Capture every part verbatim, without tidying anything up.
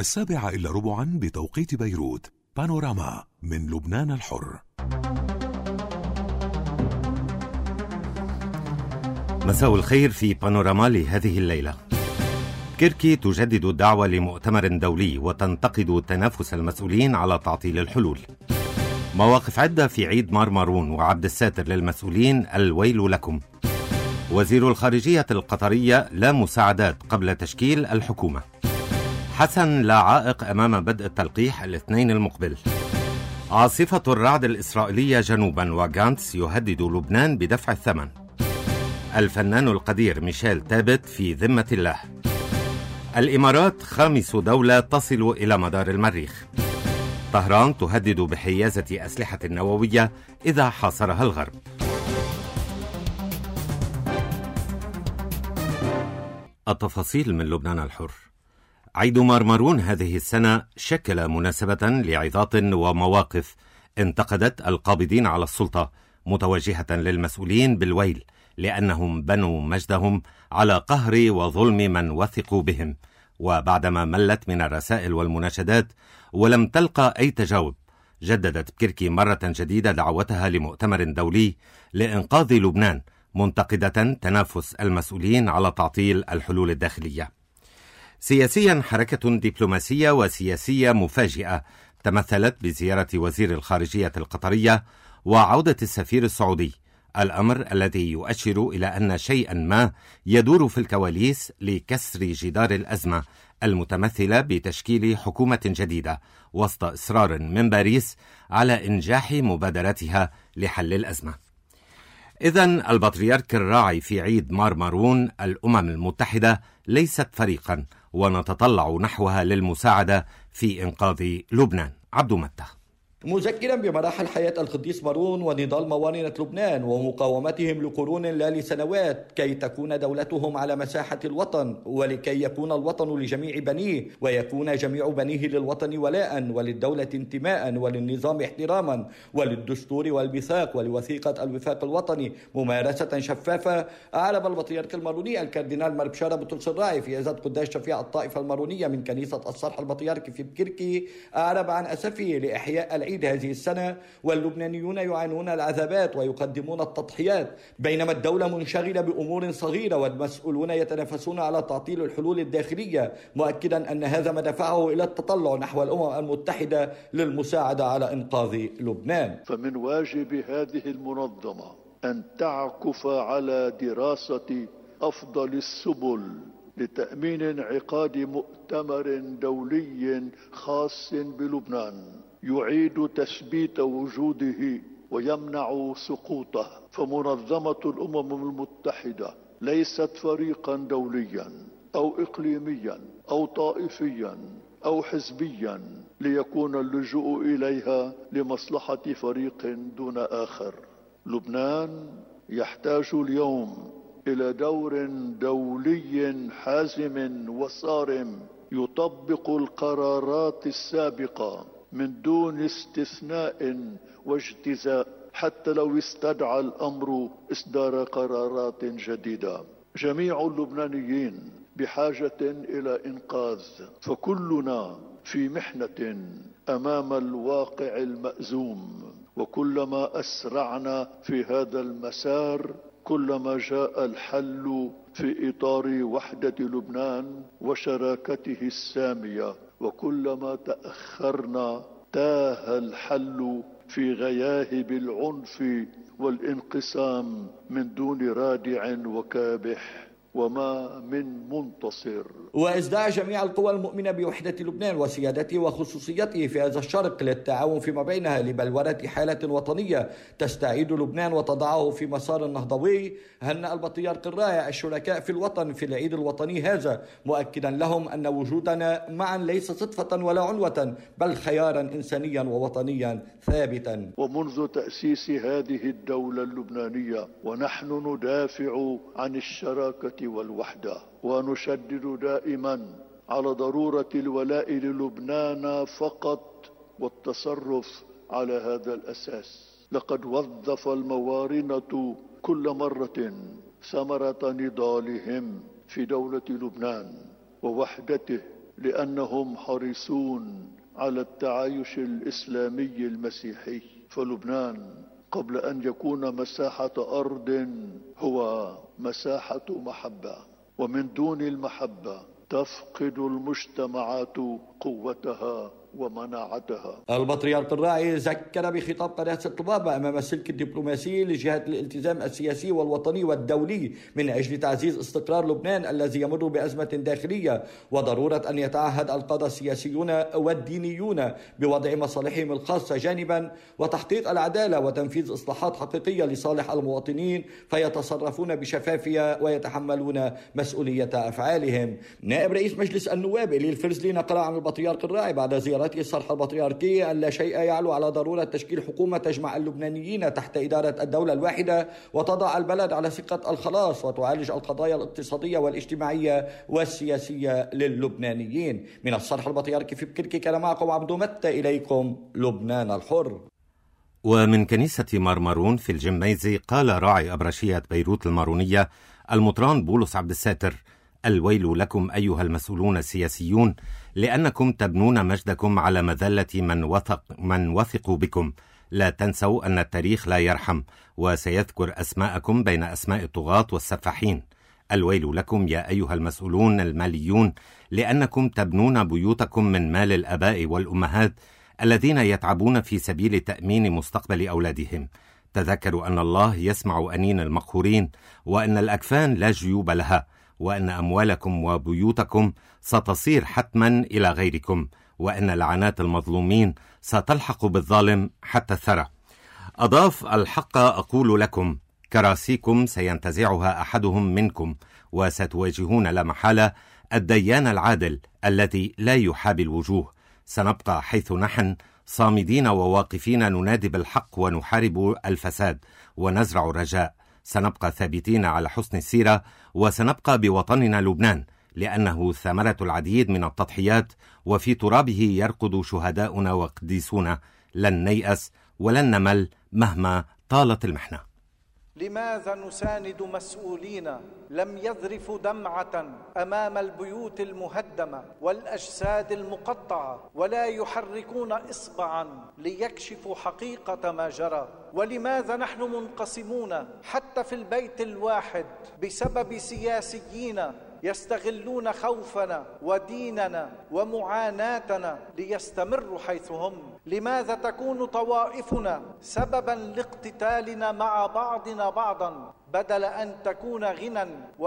السابعة إلا ربعا بتوقيت بيروت. بانوراما من لبنان الحر. مساء الخير في بانوراما لهذه الليلة. كيركي تجدد الدعوة لمؤتمر دولي وتنتقد تنافس المسؤولين على تعطيل الحلول. مواقف عدة في عيد مارمارون وعبد الساتر للمسؤولين الويل لكم. وزير الخارجية القطرية لا مساعدات قبل تشكيل الحكومة. حسن لا عائق أمام بدء التلقيح الاثنين المقبل. عاصفة الرعد الإسرائيلية جنوبا وغانتس يهدد لبنان بدفع الثمن. الفنان القدير ميشيل تابت في ذمة الله. الإمارات خامس دولة تصل إلى مدار المريخ. طهران تهدد بحيازة أسلحة نووية إذا حاصرها الغرب. التفاصيل من لبنان الحر. عيد مارمارون هذه السنة شكل مناسبة لعظات ومواقف انتقدت القابضين على السلطة، متوجهة للمسؤولين بالويل لأنهم بنوا مجدهم على قهر وظلم من وثقوا بهم. وبعدما ملت من الرسائل والمناشدات ولم تلقى أي تجاوب، جددت كيركي مرة جديدة دعوتها لمؤتمر دولي لإنقاذ لبنان، منتقدة تنافس المسؤولين على تعطيل الحلول الداخلية. سياسيا، حركة دبلوماسية وسياسية مفاجئة تمثلت بزيارة وزير الخارجية القطرية وعودة السفير السعودي، الأمر الذي يؤشر إلى أن شيئا ما يدور في الكواليس لكسر جدار الأزمة المتمثلة بتشكيل حكومة جديدة وسط إصرار من باريس على إنجاح مبادراتها لحل الأزمة. إذن البطريرك الراعي في عيد مارمارون الأمم المتحدة ليست فريقا، ونتطلع نحوها للمساعدة في إنقاذ لبنان. عبد متى. مذكرا بمراحل حياة القديس مارون ونضال موارنة لبنان ومقاومتهم لقرون لا لسنوات كي تكون دولتهم على مساحة الوطن، ولكي يكون الوطن لجميع بنيه ويكون جميع بنيه للوطن ولاء وللدولة انتماء وللنظام احتراما وللدستور والميثاق ولوثيقة الوفاق الوطني ممارسة شفافة، أعرب البطريرك الماروني الكاردينال مربشارة بطرس الراعي في عزة قداس شفيع الطائفة المارونية من كنيسة الصرح البطريركي في بكركي، أعرب عن أسفه لإحياء العيد هذه السنة واللبنانيون يعانون العذابات ويقدمون التضحيات، بينما الدولة منشغلة بأمور صغيرة والمسؤولون يتنافسون على تعطيل الحلول الداخلية، مؤكدا أن هذا ما دفعه إلى التطلع نحو الأمم المتحدة للمساعدة على إنقاذ لبنان. فمن واجب هذه المنظمة أن تعكف على دراسة أفضل السبل لتأمين انعقاد مؤتمر دولي خاص بلبنان يعيد تثبيت وجوده ويمنع سقوطه. فمنظمة الأمم المتحدة ليست فريقا دوليا أو إقليميا أو طائفيا أو حزبيا ليكون اللجوء إليها لمصلحة فريق دون آخر. لبنان يحتاج اليوم إلى دور دولي حازم وصارم يطبق القرارات السابقة من دون استثناء واجتزاء، حتى لو استدعى الأمر إصدار قرارات جديدة. جميع اللبنانيين بحاجة إلى إنقاذ، فكلنا في محنة أمام الواقع المأزوم، وكلما أسرعنا في هذا المسار كلما جاء الحل في إطار وحدة لبنان وشراكته السامية، وكلما تأخرنا تاه الحل في غياهب العنف والانقسام من دون رادع وكابح وما من منتصر. وازدعى جميع القوى المؤمنة بوحدة لبنان وسيادته وخصوصيته في هذا الشرق للتعاون فيما بينها لبلورة حالة وطنية تستعيد لبنان وتضعه في مسار النهضوي. هنأ البطريرك الراعي الشركاء في الوطن في العيد الوطني هذا، مؤكدا لهم أن وجودنا معا ليس صدفة ولا عنوة، بل خيارا إنسانيا ووطنيا ثابتا. ومنذ تأسيس هذه الدولة اللبنانية ونحن ندافع عن الشراكة والوحدة، ونشدد دائما على ضرورة الولاء للبنان فقط والتصرف على هذا الأساس. لقد وظف الموارنة كل مرة ثمرة نضالهم في دولة لبنان ووحدته لأنهم حريصون على التعايش الإسلامي المسيحي. فلبنان قبل أن يكون مساحة أرض هو مساحة محبة، ومن دون المحبة تفقد المجتمعات قوتها ومناعتها. البطريرك الراعي ذكر بخطاب قداسة البابا أمام السلك الدبلوماسي لجهة الالتزام السياسي والوطني والدولي من أجل تعزيز استقرار لبنان الذي يمر بأزمة داخلية، وضرورة أن يتعهد القادة السياسيون والدينيون بوضع مصالحهم الخاصة جانبا وتحقيق العدالة وتنفيذ إصلاحات حقيقية لصالح المواطنين فيتصرفون بشفافية ويتحملون مسؤولية أفعالهم. نائب رئيس مجلس النواب إلي الفرزلي نقل عن البطريرك الراعي بعد زيارة الصرح البطريركي أن لا شيء يعلو على ضرورة تشكيل حكومة تجمع اللبنانيين تحت إدارة الدولة الواحدة وتضع البلد على سكة الخلاص وتعالج القضايا الاقتصادية والاجتماعية والسياسية للبنانيين. من الصرح البطريركي في بكركي كان معكم عبدو متى، إليكم لبنان الحر. ومن كنيسة مارمارون في الجميزي قال راعي أبرشية بيروت المارونية المطران بولس عبد الساتر: الويل لكم أيها المسؤولون السياسيون، لأنكم تبنون مجدكم على مذلة من وثق من وثقوا بكم. لا تنسوا أن التاريخ لا يرحم، وسيذكر أسماءكم بين أسماء الطغاة والسفاحين. الويل لكم يا أيها المسؤولون الماليون، لأنكم تبنون بيوتكم من مال الآباء والأمهات الذين يتعبون في سبيل تأمين مستقبل أولادهم. تذكروا أن الله يسمع أنين المقهورين، وأن الأكفان لا جيوب لها، وأن أموالكم وبيوتكم ستصير حتما إلى غيركم، وأن لعنات المظلومين ستلحق بالظالم حتى الثرى. أضاف: الحق أقول لكم، كراسيكم سينتزعها أحدهم منكم، وستواجهون لا محالة الديان العادل الذي لا يحابي الوجوه. سنبقى حيث نحن صامدين وواقفين، ننادي بالحق ونحارب الفساد ونزرع الرجاء. سنبقى ثابتين على حسن السيرة، وسنبقى بوطننا لبنان، لأنه ثمرة العديد من التضحيات، وفي ترابه يرقد شهداؤنا وقديسونا. لن نيأس ولن نمل مهما طالت المحنة. لماذا نساند مسؤولين لم يذرفوا دمعة أمام البيوت المهدمة والأجساد المقطعة، ولا يحركون إصبعا ليكشفوا حقيقة ما جرى؟ ولماذا نحن منقسمون حتى في البيت الواحد بسبب سياسيين يستغلون خوفنا وديننا ومعاناتنا ليستمروا حيث هم؟ لماذا تكون طوائفنا سببا لاقتتالنا مع بعضنا بعضا بدل أن تكون غنى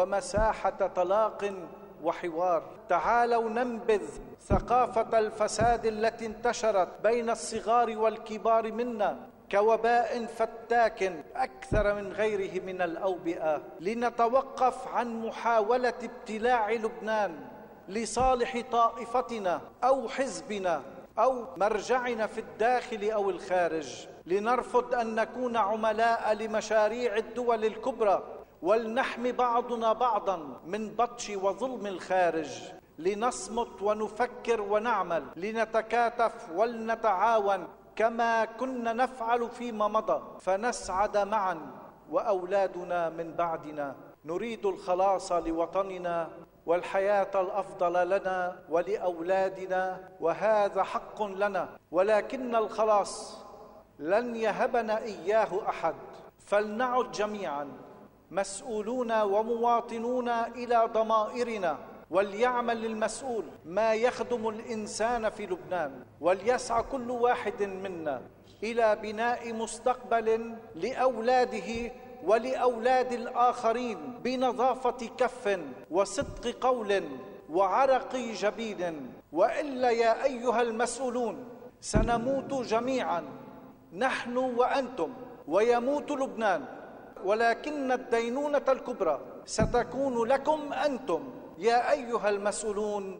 ومساحة طلاق وحوار؟ تعالوا ننبذ ثقافة الفساد التي انتشرت بين الصغار والكبار منا كوباء فتاك أكثر من غيره من الأوبئة. لنتوقف عن محاولة ابتلاع لبنان لصالح طائفتنا أو حزبنا أو مرجعنا في الداخل أو الخارج. لنرفض أن نكون عملاء لمشاريع الدول الكبرى، ولنحمي بعضنا بعضا من بطش وظلم الخارج. لنصمت ونفكر ونعمل، لنتكاتف ولنتعاون كما كنا نفعل فيما مضى، فنسعد معا وأولادنا من بعدنا. نريد الخلاص لوطننا والحياة الأفضل لنا ولأولادنا، وهذا حق لنا، ولكن الخلاص لن يهبنا إياه أحد. فلنعد جميعا مسؤولون ومواطنون إلى ضمائرنا، وليعمل المسؤول ما يخدم الإنسان في لبنان، وليسعى كل واحد منا إلى بناء مستقبل لأولاده ولأولاد الآخرين بنظافة كف وصدق قول وعرق جبين. وإلا يا أيها المسؤولون سنموت جميعا، نحن وأنتم، ويموت لبنان، ولكن الدينونة الكبرى ستكون لكم أنتم يا أيها المسؤولون.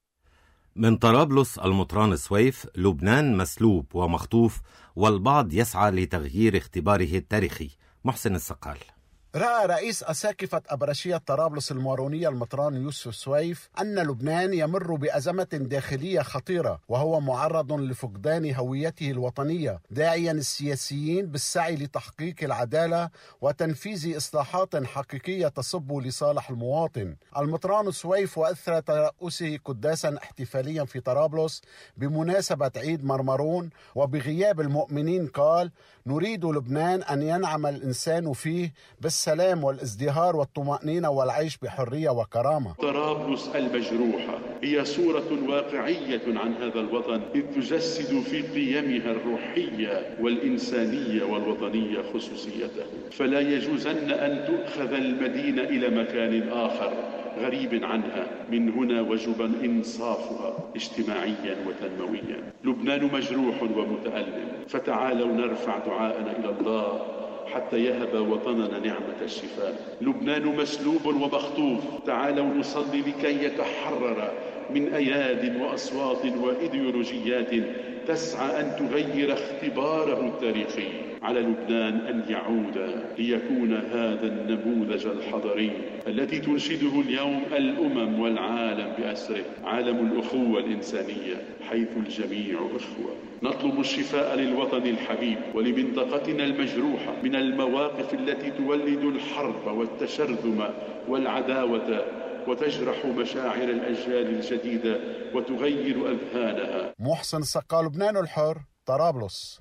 من طرابلس المطران سويف: لبنان مسلوب ومخطوف، والبعض يسعى لتغيير اختباره التاريخي. محسن السقال. رأى رئيس أساقفة أبرشية طرابلس المارونية المطران يوسف سويف أن لبنان يمر بأزمة داخلية خطيرة وهو معرض لفقدان هويته الوطنية، داعيا السياسيين بالسعي لتحقيق العدالة وتنفيذ إصلاحات حقيقية تصب لصالح المواطن. المطران سويف وأثر ترأسه قداسا احتفاليا في طرابلس بمناسبة عيد مرمرون وبغياب المؤمنين قال: نريد لبنان أن ينعم الإنسان فيه بالسلام والازدهار والطمأنينة والعيش بحرية وكرامة. طرابلس المجروحة هي صورة واقعية عن هذا الوطن، إذ تجسد في قيمها الروحية والإنسانية والوطنية خصوصيته، فلا يجوزن أن تؤخذ المدينة إلى مكان آخر غريب عنها. من هنا وجب إنصافها اجتماعيا وتنمويا. لبنان مجروح ومتألم، فتعالوا نرفع دعاءنا إلى الله حتى يهب وطننا نعمة الشفاء. لبنان مسلوب ومخطوف، تعالوا نصلي لكي يتحرر من أياد وأصوات وإيديولوجيات تسعى أن تغير اختباره التاريخي. على لبنان أن يعود ليكون هذا النموذج الحضاري التي تنشده اليوم الأمم والعالم بأسره، عالم الأخوة الإنسانية حيث الجميع إخوة. نطلب الشفاء للوطن الحبيب ولمنطقتنا المجروحة من المواقف التي تولد الحرب والتشرذم والعداوة وتجرح مشاعر الأجيال الجديدة وتغير أذهانها. محسن سقا، لبنان الحر، طرابلس.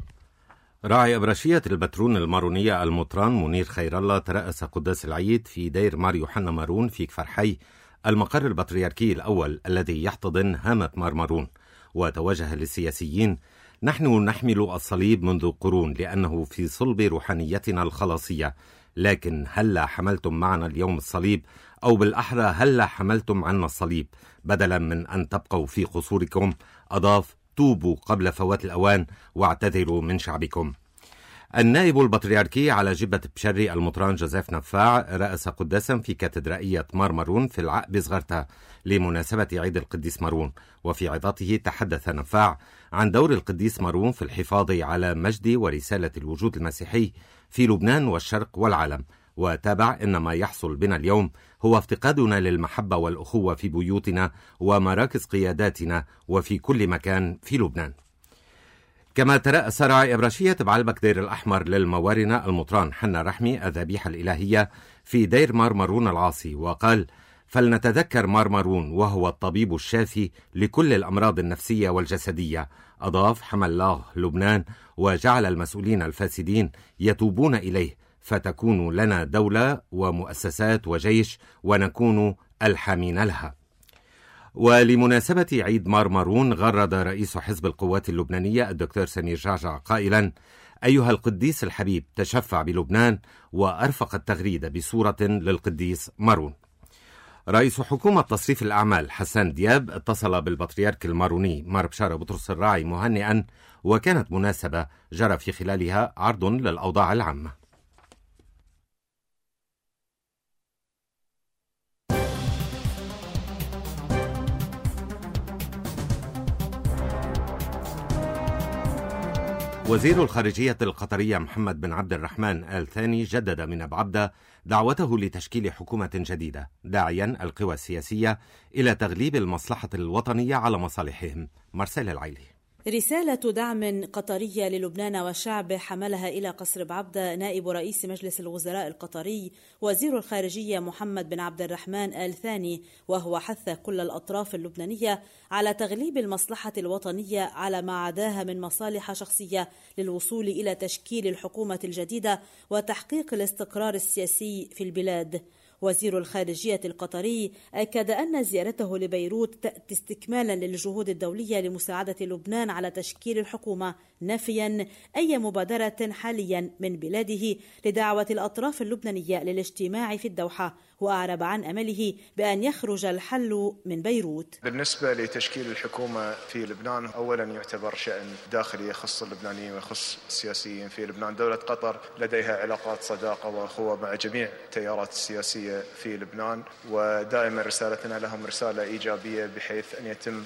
راعي أبرشية البترون المارونية المطران منير خير الله ترأس قداس العيد في دير مار يوحنا مارون في كفر حي، المقر البطريركي الأول الذي يحتضن هامة مار مارون، وتوجه للسياسيين: نحن نحمل الصليب منذ قرون لأنه في صلب روحانيتنا الخلاصية، لكن هلا حملتم معنا اليوم الصليب، أو بالأحرى هلا حملتم عنا الصليب بدلا من أن تبقوا في قصوركم. أضاف: توبوا قبل فوات الأوان واعتذروا من شعبكم. النائب البطريركي على جبة بشري المطران جوزيف نفاع رأس قداسا في كاتدرائية مار مارون في العقب صغرتها لمناسبة عيد القديس مارون، وفي عظته تحدث نفاع عن دور القديس مارون في الحفاظ على مجد ورسالة الوجود المسيحي في لبنان والشرق والعالم، وتابع: إن ما يحصل بنا اليوم هو افتقادنا للمحبة والأخوة في بيوتنا ومراكز قياداتنا وفي كل مكان في لبنان. كما ترأس راعي إبراشية بعلبك دير الأحمر للموارنة المطران حنا رحمي الذبيحة الإلهية في دير مار مارون العاصي، وقال: فلنتذكر مار مارون وهو الطبيب الشافي لكل الأمراض النفسية والجسدية. أضاف: حمى الله لبنان وجعل المسؤولين الفاسدين يتوبون إليه، فتكون لنا دولة ومؤسسات وجيش ونكون الحامين لها. ولمناسبة عيد مار مارون غرد رئيس حزب القوات اللبنانية الدكتور سمير جعجع قائلا: أيها القديس الحبيب، تشفع بلبنان، وأرفق التغريدة بصورة للقديس مارون. رئيس حكومة تصريف الأعمال حسان دياب اتصل بالبطريرك الماروني مار بشارة بطرس الراعي مهنئا، وكانت مناسبة جرى في خلالها عرض للأوضاع العامة. وزير الخارجية القطرية محمد بن عبد الرحمن آل ثاني جدد من بعبدة دعوته لتشكيل حكومة جديدة، داعيا القوى السياسية إلى تغليب المصلحة الوطنية على مصالحهم. مرسل العيلي. رسالة دعم قطرية للبنان والشعب حملها إلى قصر بعبدة نائب رئيس مجلس الوزراء القطري وزير الخارجية محمد بن عبد الرحمن آل ثاني، وهو حث كل الأطراف اللبنانية على تغليب المصلحة الوطنية على ما عداها من مصالح شخصية للوصول إلى تشكيل الحكومة الجديدة وتحقيق الاستقرار السياسي في البلاد. وزير الخارجية القطري أكد أن زيارته لبيروت تأتي استكمالا للجهود الدولية لمساعدة لبنان على تشكيل الحكومة، نافيا أي مبادرة حاليا من بلاده لدعوة الأطراف اللبنانية للاجتماع في الدوحة، وأعرب عن أمله بأن يخرج الحل من بيروت. بالنسبة لتشكيل الحكومة في لبنان، أولا يعتبر شأن داخلي يخص اللبنانيين ويخص السياسيين في لبنان. دولة قطر لديها علاقات صداقة وأخوة مع جميع التيارات السياسية في لبنان، ودائما رسالتنا لهم رسالة إيجابية بحيث أن يتم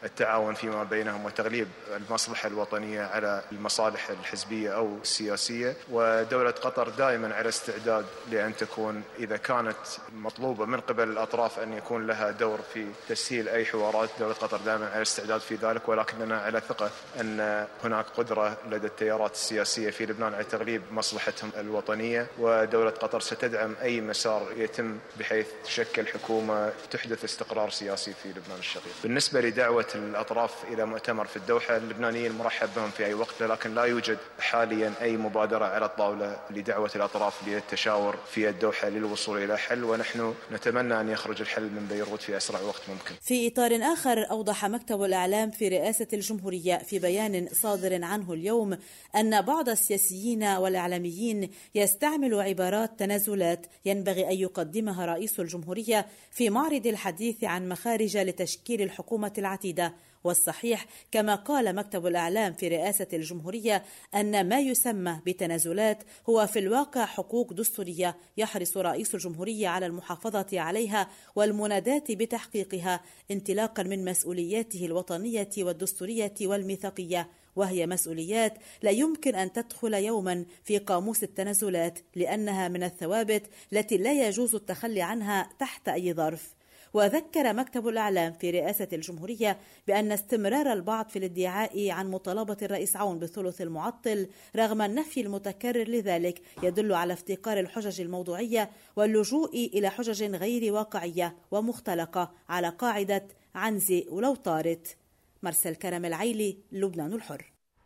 التعاون فيما بينهم وتغليب المصلحة الوطنية على المصالح الحزبية أو السياسية. ودولة قطر دائما على استعداد لأن تكون إذا كانت مطلوبة من قبل الأطراف أن يكون لها دور في تسهيل أي حوارات، دولة قطر دائما على استعداد في ذلك، ولكننا على ثقة أن هناك قدرة لدى التيارات السياسية في لبنان على تغليب مصلحتهم الوطنية، ودولة قطر ستدعم أي مسار يتم بحيث تشكل حكومة تحدث استقرار سياسي في لبنان الشقيق. بالنسبة لدعوة الأطراف إلى مؤتمر في الدوحة، اللبنانيين مرحب بهم في أي وقت، لكن لا يوجد حاليا أي مبادرة على الطاولة لدعوة الأطراف للتشاور في الدوحة للوصول إلى حل، ونحن نتمنى أن يخرج الحل من بيروت في أسرع وقت ممكن. في إطار آخر، أوضح مكتب الإعلام في رئاسة الجمهورية في بيان صادر عنه اليوم أن بعض السياسيين والإعلاميين يستعمل عبارات تنازلات ينبغي أن يقدمها رئيس الجمهورية في معرض الحديث عن مخارج لتشكيل الحكومة العتيدة. والصحيح كما قال مكتب الإعلام في رئاسة الجمهورية أن ما يسمى بتنازلات هو في الواقع حقوق دستورية يحرص رئيس الجمهورية على المحافظة عليها والمناداة بتحقيقها انطلاقا من مسؤولياته الوطنية والدستورية والميثاقية، وهي مسؤوليات لا يمكن أن تدخل يوما في قاموس التنازلات لأنها من الثوابت التي لا يجوز التخلي عنها تحت أي ظرف. وذكر مكتب الإعلام في رئاسة الجمهورية بأن استمرار البعض في الادعاء عن مطالبة الرئيس عون بالثلث المعطل رغم النفي المتكرر لذلك يدل على افتقار الحجج الموضوعية واللجوء إلى حجج غير واقعية ومختلقة على قاعدة عنزي ولو طارت. مرسل كرم العيلي، لبنان الحر.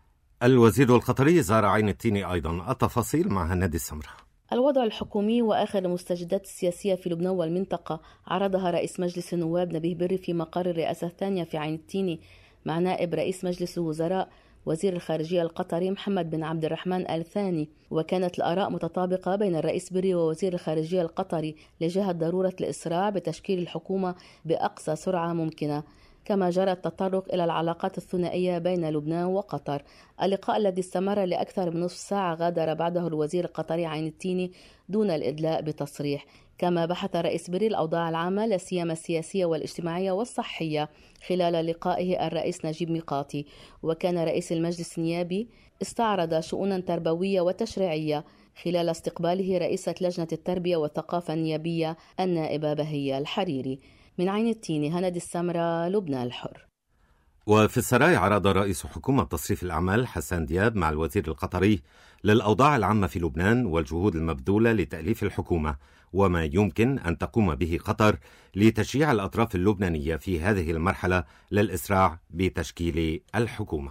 الوزير القطري زار عين التين أيضا، التفاصيل مع هنادي السمرة. الوضع الحكومي وآخر المستجدات السياسية في لبنان والمنطقة عرضها رئيس مجلس النواب نبيه بري في مقر الرئاسة الثانية في عين التين مع نائب رئيس مجلس الوزراء وزير الخارجية القطري محمد بن عبد الرحمن آل ثاني. وكانت الآراء متطابقة بين الرئيس بري ووزير الخارجية القطري لجهة ضرورة الإسراع بتشكيل الحكومة بأقصى سرعة ممكنة. كما جرى التطرق إلى العلاقات الثنائية بين لبنان وقطر. اللقاء الذي استمر لأكثر من نصف ساعة غادر بعده الوزير القطري عين التين دون الإدلاء بتصريح. كما بحث رئيس بري الأوضاع العامة لا سيما السياسية والاجتماعية والصحية خلال لقائه الرئيس نجيب ميقاتي. وكان رئيس المجلس النيابي استعرض شؤونا تربوية وتشريعية خلال استقباله رئيسة لجنة التربية والثقافة النيابية النائبة بهية الحريري. من عين التين، هندي السمرة، لبنان الحر. وفي السراي عرض رئيس حكومة تصريف الأعمال حسان دياب مع الوزير القطري للأوضاع العامة في لبنان والجهود المبذولة لتأليف الحكومة وما يمكن أن تقوم به قطر لتشجيع الأطراف اللبنانية في هذه المرحلة للإسراع بتشكيل الحكومة.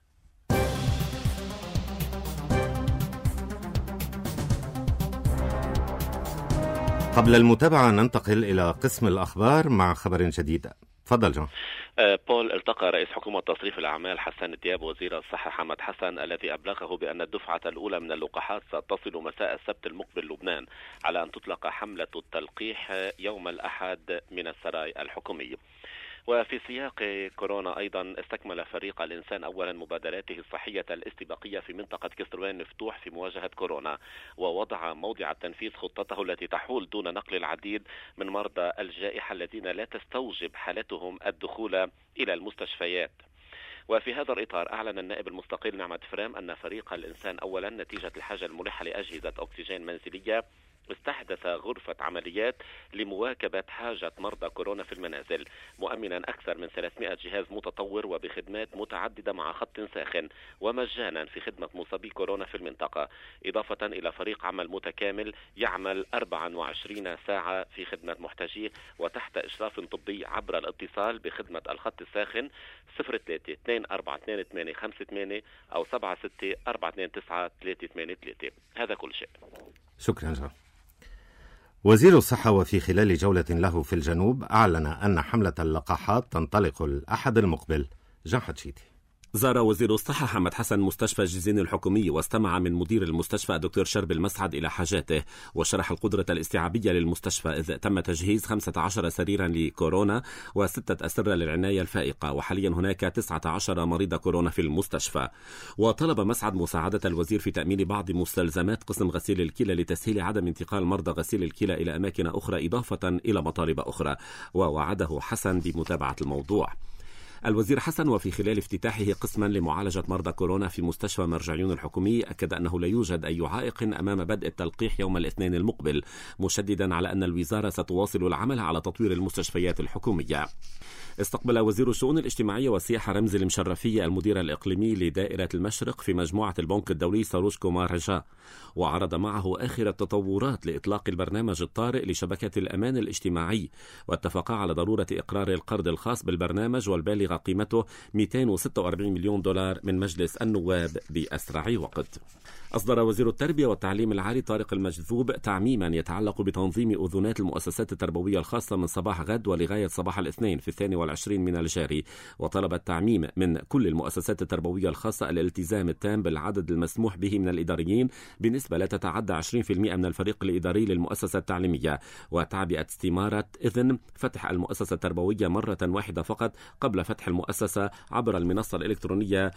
قبل المتابعة ننتقل إلى قسم الأخبار مع خبر جديد. تفضل جون. بول، التقى رئيس حكومة تصريف الأعمال حسان دياب وزير الصحة حمد حسن الذي أبلغه بأن الدفعة الأولى من اللقاحات ستصل مساء السبت المقبل لبنان على أن تطلق حملة التلقيح يوم الأحد من السراي الحكومي. وفي سياق كورونا أيضا استكمل فريق الإنسان أولا مبادراته الصحية الاستباقية في منطقة كسروان مفتوح في مواجهة كورونا، ووضع موضع التنفيذ خطته التي تحول دون نقل العديد من مرضى الجائحة الذين لا تستوجب حالتهم الدخول إلى المستشفيات. وفي هذا الإطار أعلن النائب المستقل نعمة فرام أن فريق الإنسان أولا نتيجة الحاجة الملحة لأجهزة أكسجين منزلية استحدث غرفة عمليات لمواكبة حاجة مرضى كورونا في المنازل، مؤمنا أكثر من ثلاثمائة جهاز متطور وبخدمات متعددة مع خط ساخن ومجانا في خدمة مصابي كورونا في المنطقة، إضافة إلى فريق عمل متكامل يعمل أربعة وعشرين ساعة في خدمة محتاجيه وتحت إشراف طبي عبر الاتصال بخدمة الخط الساخن صفر ثلاثة اثنين أربعة اثنين ثمانية خمسة ثمانية أو سبعة ستة أربعة اثنين تسعة ثلاثة ثمانية ثلاثة. هذا كل شيء. شكرا جزيلا. وزير الصحة وفي خلال جولة له في الجنوب أعلن أن حملة اللقاحات تنطلق الأحد المقبل. جان حتشيتي. زار وزير الصحة حمد حسن مستشفى جيزين الحكومي واستمع من مدير المستشفى الدكتور شرب المسعد إلى حاجاته وشرح القدرة الاستيعابية للمستشفى، إذ تم تجهيز خمسة عشر سريرا لكورونا وستة أسرة للعناية الفائقة، وحاليا هناك تسعة عشر مريض كورونا في المستشفى. وطلب مسعد مساعدة الوزير في تأمين بعض مستلزمات قسم غسيل الكلى لتسهيل عدم انتقال مرضى غسيل الكلى إلى أماكن أخرى إضافة إلى مطالب أخرى، ووعده حسن بمتابعة الموضوع. الوزير حسن وفي خلال افتتاحه قسما لمعالجة مرضى كورونا في مستشفى مرجعيون الحكومي أكد أنه لا يوجد أي عائق أمام بدء التلقيح يوم الاثنين المقبل، مشددا على أن الوزارة ستواصل العمل على تطوير المستشفيات الحكومية. استقبل وزير الشؤون الاجتماعية والسياحة رمزي المشرفية المدير الإقليمي لدائرة المشرق في مجموعة البنك الدولي ساروش كومار رجاء، وعرض معه آخر التطورات لإطلاق البرنامج الطارئ لشبكة الأمان الاجتماعي، واتفقا على ضرورة إقرار القرض الخاص بالبرنامج والبالغ قيمته مئتين وستة وأربعين مليون دولار من مجلس النواب بأسرع وقت. أصدر وزير التربية والتعليم العالي طارق المجذوب تعميما يتعلق بتنظيم أذونات المؤسسات التربوية الخاصة من صباح غد ولغاية صباح الاثنين في الثاني والعشرين من الجاري، وطلب التعميم من كل المؤسسات التربوية الخاصة الالتزام التام بالعدد المسموح به من الإداريين بنسبة لا تتعدى عشرين بالمئة من الفريق الإداري للمؤسسة التعليمية، وتعبئة استمارة إذن فتح المؤسسة التربوية مرة واحدة فقط قبل فتح المؤسسة عبر المنصة الإلكترونية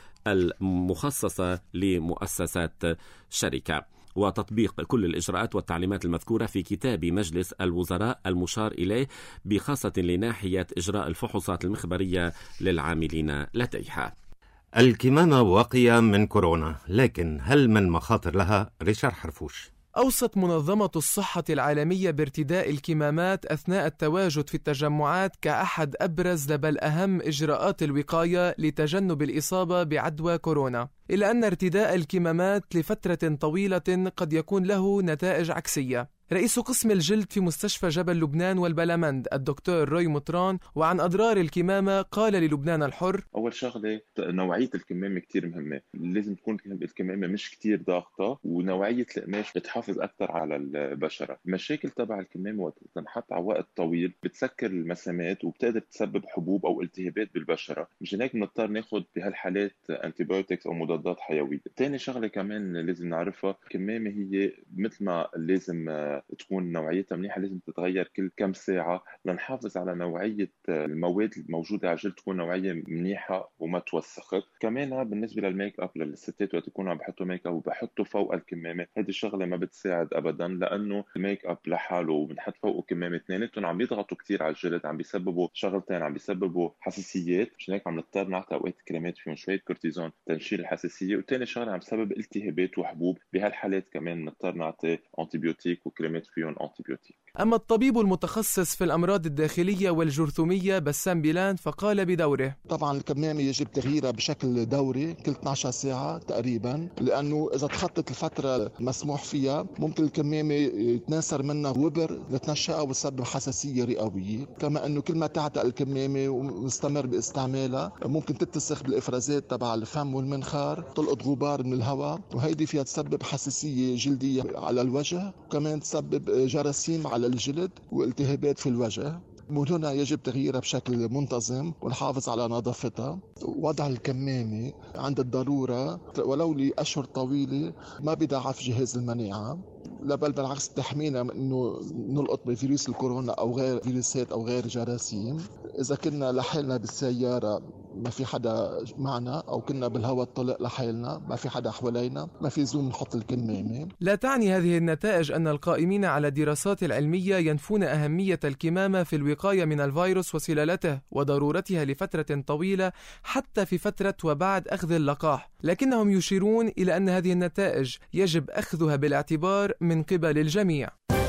المخصصة لمؤسسات شركة، وتطبيق كل الإجراءات والتعليمات المذكورة في كتاب مجلس الوزراء المشار إليه، بخاصة لناحية إجراء الفحوصات المخبرية للعاملين لديها. الكمامة واقية من كورونا، لكن هل من مخاطر لها؟ ريشارد حرفوش. أوصت منظمة الصحة العالمية بارتداء الكمامات أثناء التواجد في التجمعات كأحد أبرز بل أهم إجراءات الوقاية لتجنب الإصابة بعدوى كورونا، إلا أن ارتداء الكمامات لفترة طويلة قد يكون له نتائج عكسية. رئيس قسم الجلد في مستشفى جبل لبنان والبلمند الدكتور روي مطران وعن أضرار الكمامة قال للبنان الحر: أول شغلة نوعية الكمامة كتير مهمة، لازم تكون الكمامة مش كتير ضاغطة، ونوعية القماش بتحافظ أكتر على البشرة. المشاكل تبع الكمامة وقت تنحط على وقت طويل بتسكر المسامات وبتقدر تسبب حبوب أو التهابات بالبشرة، مشان هيك بنضطر ناخد بهالحالات أنتيبيوتكس أو مضادات حيوية. تاني شغلة كمان لازم نعرفها، الكمامة هي مثل ما لازم تكون نوعيتها منيحة لازم تتغير كل كم ساعة لنحافظ على نوعية المواد الموجودة على الجلد تكون نوعية منيحة وما توسخت. كمان بالنسبة للميك اب للستات وقت يكونوا عم بحطوا ميك اب وبحطوا فوق الكمامة، هذه الشغلة ما بتساعد أبدا، لأنه الميك اب لحاله وبنحط فوقه كمامة اثنيناتهم عم بيضغطوا كتير على الجلد، عم بيسببوا شغلتين، عم بيسببوا حساسيات، مشان هيك عم نضطر نعطي أوقات كريمات فيهم شوية كورتيزون تنشيل الحساسية، وثاني شغلة عم تسبب التهابات وحبوب، بهالحالات كمان نضطر نعطي أنتيبيوتيك وكريمات فيهم أنتيبيوتيك. أما الطبيب المتخصص في الأمراض الداخلية والجرثومية بسام بيلان فقال بدوره: طبعا الكمامة يجب تغييرها بشكل دوري كل اثنتي عشرة ساعة تقريبا، لأنه إذا تخطت الفترة المسموح فيها ممكن الكمامة يتناثر منها وبر لتنشأ وتسبب حساسية رئوية. كما أنه كل ما تعتق الكمامة ونستمر باستعمالها ممكن تتسخ بالإفرازات تبع الفم والمنخار، تلقط غبار من الهواء، وهيدي فيها تسبب حساسية جلدية على الوجه، وكمان تسبب جراثيم على الجلد والتهابات في الوجه. من هنا يجب تغييرها بشكل منتظم ونحافظ على نظافتها. وضع الكمامة عند الضرورة ولو لأشهر طويلة ما بيضعف جهاز المناعة، لا بل بالعكس تحمينا من انه نلقط بفيروس الكورونا او غير فيروسات او غير جراثيم. اذا كنا لحالنا بالسيارة ما في حدا معنا، او كنا بالهواء الطلق لحالنا ما في حدا حوالينا، ما في زوم نحط الكمامة. لا تعني هذه النتائج ان القائمين على الدراسات العلمية ينفون اهمية الكمامة في الوقاية من الفيروس وسلالته وضرورتها لفترة طويلة حتى في فترة وبعد اخذ اللقاح، لكنهم يشيرون الى ان هذه النتائج يجب اخذها بالاعتبار من قبل الجميع.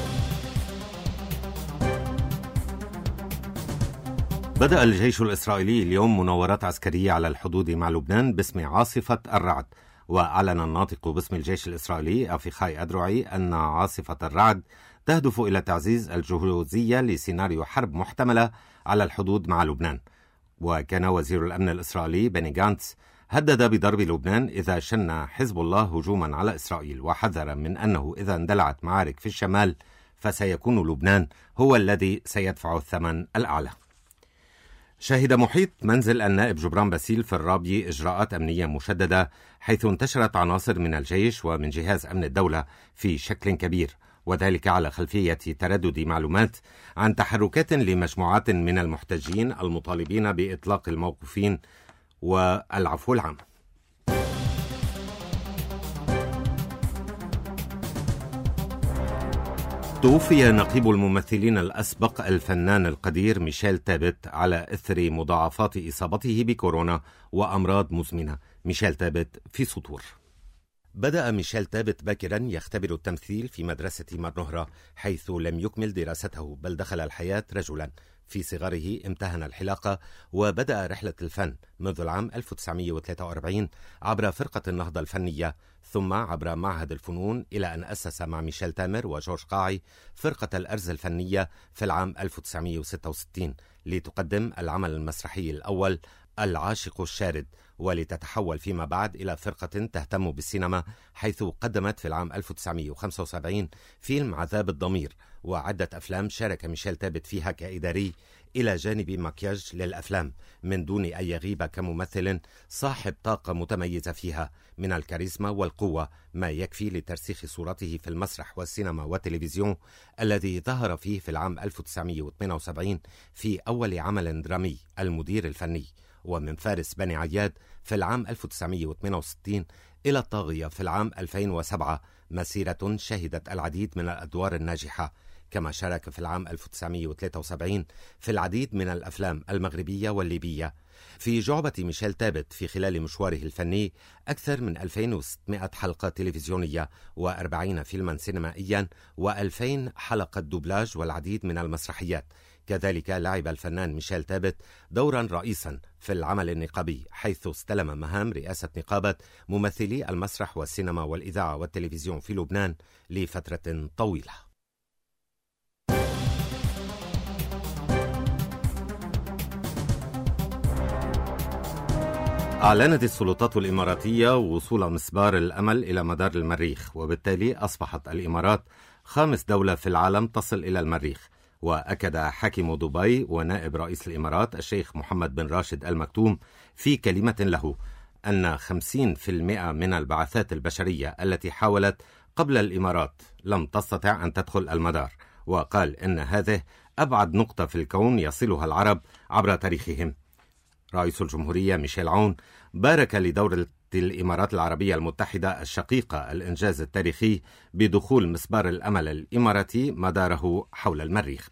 بدأ الجيش الإسرائيلي اليوم مناورات عسكرية على الحدود مع لبنان باسم عاصفة الرعد، وأعلن الناطق باسم الجيش الإسرائيلي أفيخاي أدرعي أن عاصفة الرعد تهدف إلى تعزيز الجهوزية لسيناريو حرب محتملة على الحدود مع لبنان. وكان وزير الأمن الإسرائيلي بني غانتس هدد بضرب لبنان إذا شن حزب الله هجوما على إسرائيل، وحذر من أنه إذا اندلعت معارك في الشمال فسيكون لبنان هو الذي سيدفع الثمن الأعلى. شهد محيط منزل النائب جبران باسيل في الرابية إجراءات أمنية مشددة، حيث انتشرت عناصر من الجيش ومن جهاز أمن الدولة في شكل كبير، وذلك على خلفية تردد معلومات عن تحركات لمجموعات من المحتجين المطالبين بإطلاق الموقوفين والعفو العام. توفي نقيب الممثلين الأسبق الفنان القدير ميشيل تابت على إثر مضاعفات إصابته بكورونا وأمراض مزمنة. ميشيل تابت في سطور. بدأ ميشيل تابت باكرا يختبر التمثيل في مدرسة مرنهرة، حيث لم يكمل دراسته بل دخل الحياة رجلا. في صغره امتهن الحلاقة وبدأ رحلة الفن منذ العام ألف وتسعمائة وثلاثة وأربعين عبر فرقة النهضة الفنية، ثم عبر معهد الفنون، إلى أن أسس مع ميشيل تامر وجورج قاعي فرقة الأرز الفنية في العام ألف وتسعمائة وستة وستين لتقدم العمل المسرحي الأول العاشق الشارد، ولتتحول فيما بعد إلى فرقة تهتم بالسينما، حيث قدمت في العام ألف وتسعمائة وخمسة وسبعين فيلم عذاب الضمير وعدة أفلام شارك ميشيل تابت فيها كإداري، إلى جانب مكياج للأفلام، من دون أن يغيب كممثل صاحب طاقة متميزة فيها من الكاريزما والقوة، ما يكفي لترسيخ صورته في المسرح والسينما والتلفزيون، الذي ظهر فيه في العام ألف وتسعمائة وثمانية وسبعين في أول عمل درامي المدير الفني، ومن فارس بني عياد في العام ألف وتسعمائة وثمانية وستين إلى الطاغية في العام ألفين وسبعة، مسيرة شهدت العديد من الأدوار الناجحة. كما شارك في العام ألف وتسعمائة وثلاثة وسبعين في العديد من الأفلام المغربية والليبية. في جعبة ميشيل تابت في خلال مشواره الفني أكثر من ألفين وستمائة حلقة تلفزيونية وأربعين فيلما سينمائيا وألفين حلقة دوبلاج والعديد من المسرحيات. كذلك لعب الفنان ميشيل تابت دورا رئيسا في العمل النقابي، حيث استلم مهام رئاسة نقابة ممثلي المسرح والسينما والإذاعة والتلفزيون في لبنان لفترة طويلة. أعلنت السلطات الإماراتية وصول مسبار الأمل إلى مدار المريخ، وبالتالي أصبحت الإمارات خامس دولة في العالم تصل إلى المريخ. وأكد حاكم دبي ونائب رئيس الإمارات الشيخ محمد بن راشد آل مكتوم في كلمة له أن خمسين بالمئة من البعثات البشرية التي حاولت قبل الإمارات لم تستطع أن تدخل المدار، وقال إن هذه أبعد نقطة في الكون يصلها العرب عبر تاريخهم. رئيس الجمهورية ميشيل عون بارك لدولة الإمارات العربية المتحدة الشقيقة الإنجاز التاريخي بدخول مسبار الأمل الإماراتي مداره حول المريخ.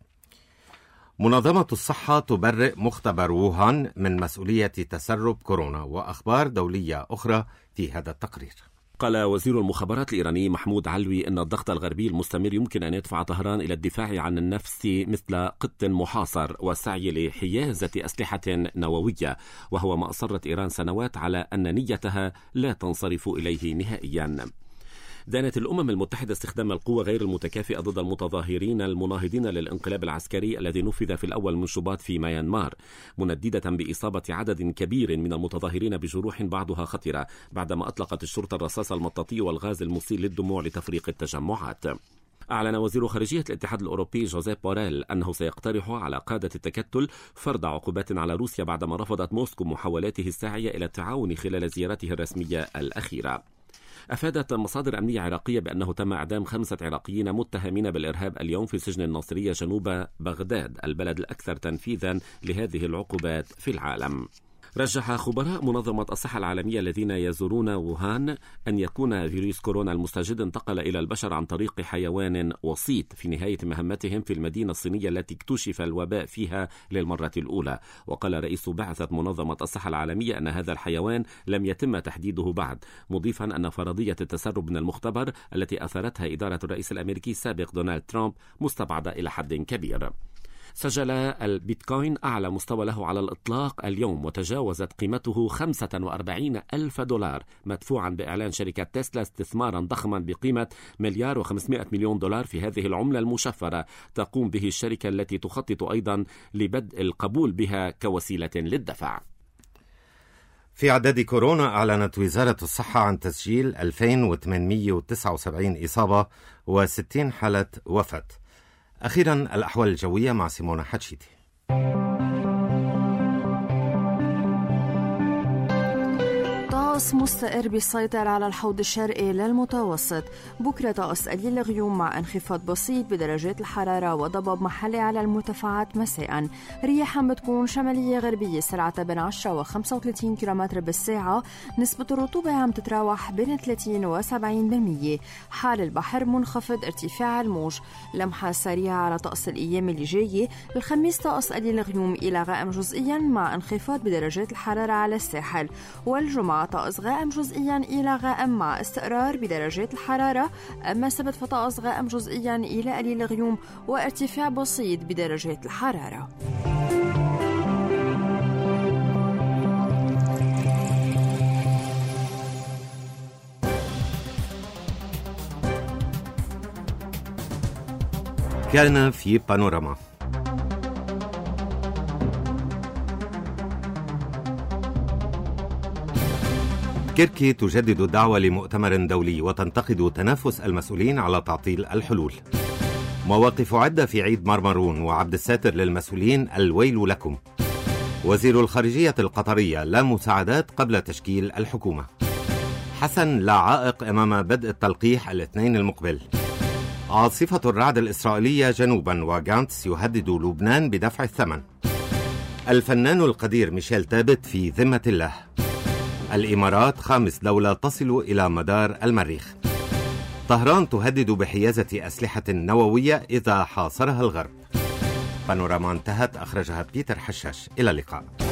منظمة الصحة تبرئ مختبر ووهان من مسؤولية تسرب كورونا، وأخبار دولية أخرى في هذا التقرير. قال وزير المخابرات الإيراني محمود علوي أن الضغط الغربي المستمر يمكن أن يدفع طهران إلى الدفاع عن النفس مثل قط محاصر والسعي لحيازة أسلحة نووية، وهو ما أصرت إيران سنوات على أن نيتها لا تنصرف إليه نهائيا. دانت الأمم المتحدة استخدام القوة غير المتكافئة ضد المتظاهرين المناهضين للانقلاب العسكري الذي نفذ في الأول من شباط في ميانمار، منددة بإصابة عدد كبير من المتظاهرين بجروح بعضها خطرة، بعدما أطلقت الشرطة الرصاص المطاطي والغاز المسيل للدموع لتفريق التجمعات. أعلن وزير خارجية الاتحاد الأوروبي جوزيف بوريل أنه سيقترح على قادة التكتل فرض عقوبات على روسيا بعدما رفضت موسكو محاولاته الساعية إلى التعاون خلال زيارته الرسمية الأخيرة. أفادت مصادر أمنية عراقية بأنه تم إعدام خمسة عراقيين متهمين بالإرهاب اليوم في سجن الناصرية جنوب بغداد، البلد الأكثر تنفيذا لهذه العقوبات في العالم. رجح خبراء منظمة الصحة العالمية الذين يزورون ووهان أن يكون فيروس كورونا المستجد انتقل إلى البشر عن طريق حيوان وسيط في نهاية مهمتهم في المدينة الصينية التي اكتشف الوباء فيها للمرة الأولى. وقال رئيس بعثة منظمة الصحة العالمية أن هذا الحيوان لم يتم تحديده بعد، مضيفا أن فرضية التسرب من المختبر التي أثرتها إدارة الرئيس الأمريكي السابق دونالد ترامب مستبعدة إلى حد كبير. سجل البيتكوين أعلى مستوى له على الإطلاق اليوم، وتجاوزت قيمته خمسة وأربعين ألف دولار، مدفوعا بإعلان شركة تسلا استثمارا ضخما بقيمة مليار وخمسمائة مليون دولار في هذه العملة المشفرة تقوم به الشركة التي تخطط أيضا لبدء القبول بها كوسيلة للدفع. في عداد كورونا أعلنت وزارة الصحة عن تسجيل ألفين وثمانمائة وتسعة وسبعين إصابة وستين حالة وفاة. أخيرا الأحوال الجوية مع سيمونا حتشيتي. طقس مستقر بيسيطر على الحوض الشرقي للمتوسط. بكرة طقس قليل الغيوم مع انخفاض بسيط بدرجات الحرارة وضباب محلي على المرتفعات مساء. رياح عم بتكون شمالية غربية سرعتها بين عشرة وخمسة وثلاثين كيلومتر بالساعة. نسبة الرطوبة عم تتراوح بين ثلاثين وسبعين بالمية. حال البحر منخفض ارتفاع الموج. لمحة سريعة على طقس الأيام اللي جاية. الخميس طقس قليل الغيوم إلى غائم جزئيا مع انخفاض بدرجات الحرارة على الساحل. والجمعة طقس غائم جزئيا إلى غائم مع استقرار بدرجات الحرارة. أما السبت فطقس غائم جزئيا إلى قليل غيوم وارتفاع بسيط بدرجات الحرارة. كان في بانوراما. كيركي تجدد الدعوة لمؤتمر دولي وتنتقد تنافس المسؤولين على تعطيل الحلول. مواقف عدة في عيد مرمرون وعبد الساتر للمسؤولين الويل لكم. وزير الخارجية القطرية لا مساعدات قبل تشكيل الحكومة. حسن لا عائق أمام بدء التلقيح الاثنين المقبل. عاصفة الرعد الإسرائيلية جنوبا وغانتس يهدد لبنان بدفع الثمن. الفنان القدير ميشيل تابت في ذمة الله. الإمارات خامس دولة تصل إلى مدار المريخ. طهران تهدد بحيازة أسلحة نووية إذا حاصرها الغرب. بانوراما انتهت، أخرجها بيتر حشاش. إلى اللقاء.